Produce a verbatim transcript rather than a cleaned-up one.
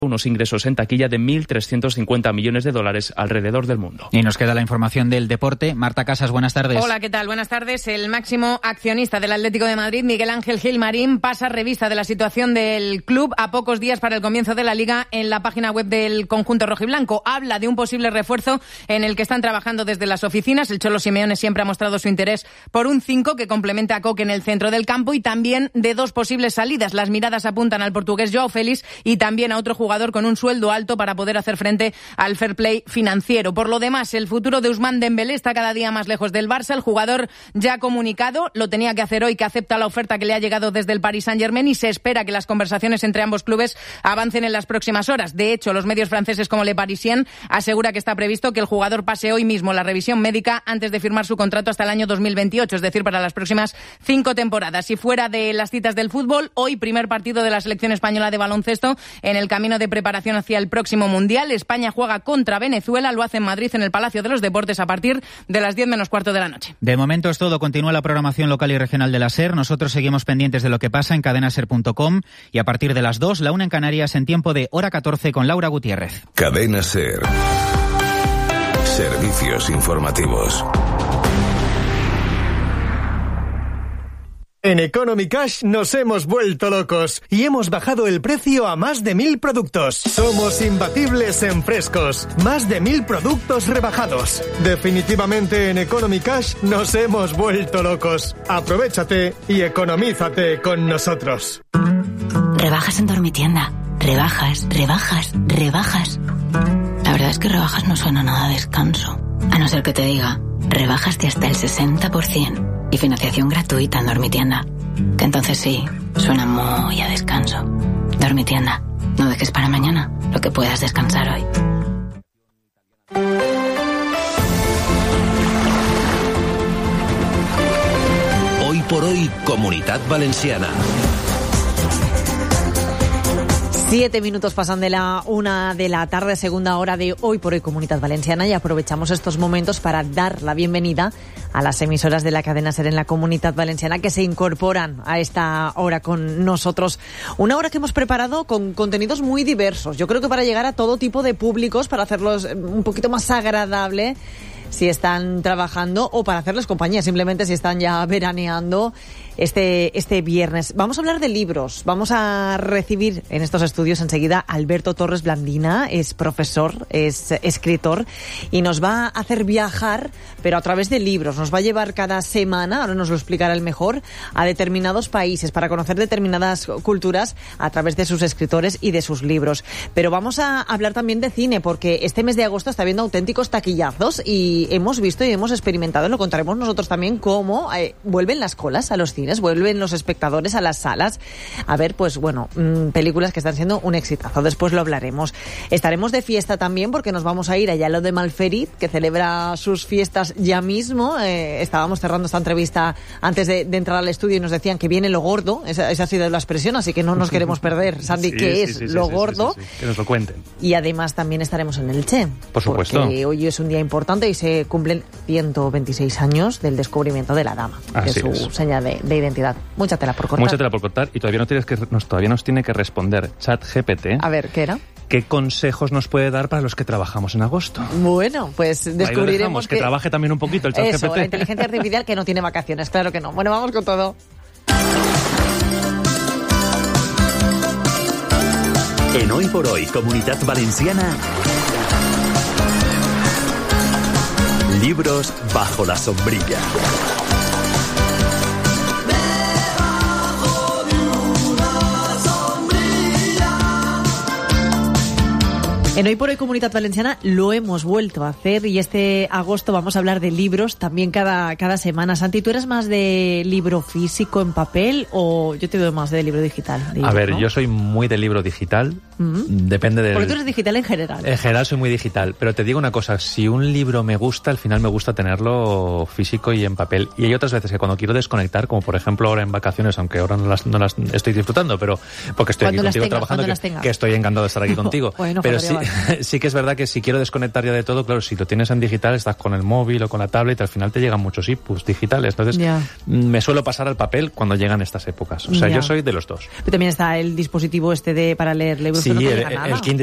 unos ingresos en taquilla de mil trescientos cincuenta millones de dólares alrededor del mundo. Y nos queda la información del deporte. Marta Casas, buenas tardes. Hola, ¿qué tal? Buenas tardes. El máximo accionista del Atlético de Madrid, Miguel Ángel Gilmarín, pasa revista de la situación del club a pocos días para el comienzo de la Liga en la página web del conjunto rojiblanco. Habla de un posible refuerzo en el que están trabajando desde las oficinas. El Cholo Simeone siempre ha mostrado su interés por un cinco que complementa a Coque en el centro del campo y también de dos posibles salidas. Las miradas apuntan al portugués Joao Félix y también a otro jugador con un sueldo alto para poder hacer frente al fair play financiero. Por lo demás, el futuro de Ousmane Dembélé está cada día más lejos del Barça. El jugador ya ha comunicado, lo tenía que hacer hoy, que acepta la oferta que le ha llegado desde el Paris Saint-Germain y se espera que las conversaciones entre ambos clubes avancen en las próximas horas. De hecho, los medios franceses como Le Parisien asegura que está previsto que el jugador pase hoy mismo la revisión médica antes de firmar su contrato hasta el año dos mil veintiocho, es decir, para las próximas cinco temporadas. Y fuera de las citas del fútbol, hoy primer partido de la selección española de baloncesto en el camino de preparación hacia el próximo Mundial. España juega contra Venezuela, lo hace en Madrid en el Palacio de los Deportes a partir de las diez menos cuarto de la noche. De momento es todo, continúa la programación local y regional de la SER. Nosotros seguimos pendientes de lo que pasa en cadena ser punto com y a partir de las dos, la una en Canarias, en tiempo de hora catorce con Laura Gutiérrez. Cadena SER. Servicios informativos. En Economy Cash nos hemos vuelto locos y hemos bajado el precio a más de mil productos. Somos imbatibles en frescos. Más de mil productos rebajados. Definitivamente en Economy Cash nos hemos vuelto locos. Aprovéchate y economízate con nosotros. Rebajas en Dormitienda. Rebajas, rebajas, rebajas. La verdad es que rebajas no suena nada a descanso. A no ser que te diga, rebajas de hasta el sesenta por ciento. Y financiación gratuita en Dormitienda. Que entonces sí, suena muy a descanso. Dormitienda, no dejes para mañana lo que puedas descansar hoy. Hoy por hoy, Comunitat Valenciana. Siete minutos pasan de la una de la tarde, segunda hora de Hoy por Hoy Comunitat Valenciana, y aprovechamos estos momentos para dar la bienvenida a las emisoras de la cadena SER en la Comunitat Valenciana que se incorporan a esta hora con nosotros. Una hora que hemos preparado con contenidos muy diversos. Yo creo que para llegar a todo tipo de públicos, para hacerlos un poquito más agradable si están trabajando o para hacerles compañía, simplemente si están ya veraneando este, este viernes. Vamos a hablar de libros. Vamos a recibir en estos estudios enseguida a Alberto Torres Blandina. Es profesor, es escritor y nos va a hacer viajar, pero a través de libros. Nos va a llevar cada semana, ahora nos lo explicará el mejor, a determinados países para conocer determinadas culturas a través de sus escritores y de sus libros. Pero vamos a hablar también de cine, porque este mes de agosto está habiendo auténticos taquillazos y hemos visto y hemos experimentado, lo contaremos nosotros también, cómo eh, vuelven las colas a los cines, vuelven los espectadores a las salas a ver, pues bueno, mmm, películas que están siendo un exitazo. Después lo hablaremos. Estaremos de fiesta también porque nos vamos a ir allá a lo de Malferit, que celebra sus fiestas ya mismo. Eh, estábamos cerrando esta entrevista antes de, de entrar al estudio y nos decían que viene lo gordo. Esa, esa ha sido la expresión, así que no nos queremos perder. Sandy, sí, ¿qué sí, es sí, sí, lo sí, gordo? Sí, sí, sí. Que nos lo cuenten. Y además también estaremos en Elche. Por supuesto. Porque hoy es un día importante y se cumplen ciento veintiséis años del descubrimiento de la dama, Así que es su es. señal de, de identidad. Mucha tela por cortar. Mucha tela por cortar y todavía, no tienes que, nos, todavía nos tiene que responder ChatGPT. A ver, ¿qué era? ¿Qué consejos nos puede dar para los que trabajamos en agosto? Bueno, pues descubriremos dejamos, que... que trabaje también un poquito el ChatGPT. Eso, la inteligencia artificial que no tiene vacaciones, claro que no. Bueno, vamos con todo. En Hoy por Hoy, Comunitat Valenciana, libros bajo la sombrilla. En Hoy por Hoy Comunitat Valenciana lo hemos vuelto a hacer y este agosto vamos a hablar de libros también cada, cada semana. Santi, ¿tú eres más de libro físico en papel o yo te veo más de libro digital? Digo, a ver, ¿no? Yo soy muy de libro digital. Mm-hmm. Depende del... Porque tú eres digital en general. En general soy muy digital, pero te digo una cosa, si un libro me gusta, al final me gusta tenerlo físico y en papel. Y hay otras veces que cuando quiero desconectar, como por ejemplo ahora en vacaciones, aunque ahora no las, no las estoy disfrutando, pero porque estoy cuando aquí contigo tengas, trabajando, que, que estoy encantado de estar aquí contigo. Bueno, pero sí, iPad. Sí que es verdad que si quiero desconectar ya de todo, claro, si lo tienes en digital, estás con el móvil o con la tablet, al final te llegan muchos inputs digitales. Entonces, ya. me suelo pasar al papel cuando llegan estas épocas. O sea, ya. yo soy de los dos. Pero también está el dispositivo este de para leer libros, sí, que no te el, llega nada. el Kindle